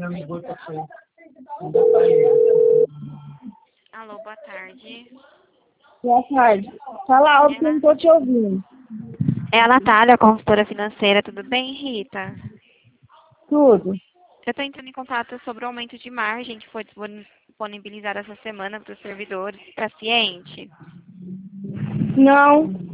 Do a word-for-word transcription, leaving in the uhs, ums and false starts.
Alô, boa tarde. Boa tarde. Fala alto que eu não tô te ouvindo. É a Natália, consultora financeira. Tudo bem, Rita? Tudo. Eu estou entrando em contato sobre o aumento de margem que foi disponibilizado essa semana para os servidores, para ciente. Não.